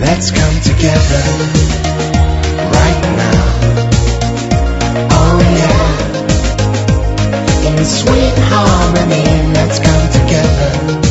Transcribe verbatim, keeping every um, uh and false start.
Let's come together right now. Oh yeah. In sweet harmony, let's come together.